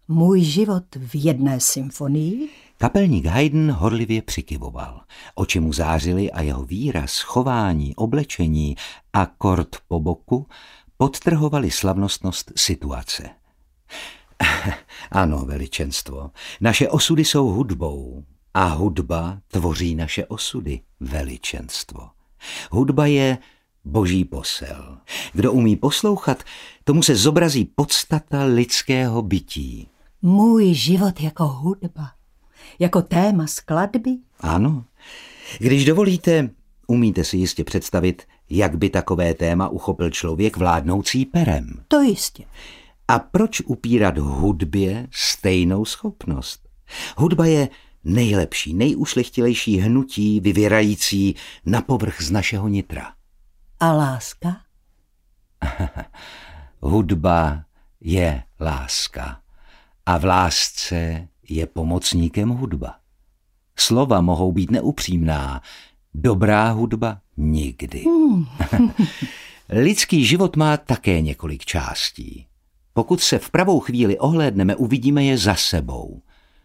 Můj život v jedné symfonii? Kapelník Haydn horlivě přikyvoval. Oči mu zářily a jeho výraz, chování, oblečení, akord po boku podtrhovali slavnostnost situace. Ano, veličenstvo, naše osudy jsou hudbou a hudba tvoří naše osudy, veličenstvo. Hudba je boží posel. Kdo umí poslouchat, tomu se zobrazí podstata lidského bytí. Můj život jako hudba, jako téma skladby? Ano. Když dovolíte, umíte si jistě představit, jak by takové téma uchopil člověk vládnoucí perem. To jistě. A proč upírat hudbě stejnou schopnost? Hudba je nejlepší, nejušlechtilejší hnutí vyvěrající na povrch z našeho nitra. A láska? Hudba je láska a v lásce je pomocníkem hudba. Slova mohou být neupřímná, dobrá hudba nikdy. Lidský život má také několik částí. Pokud se v pravou chvíli ohlédneme, uvidíme je za sebou.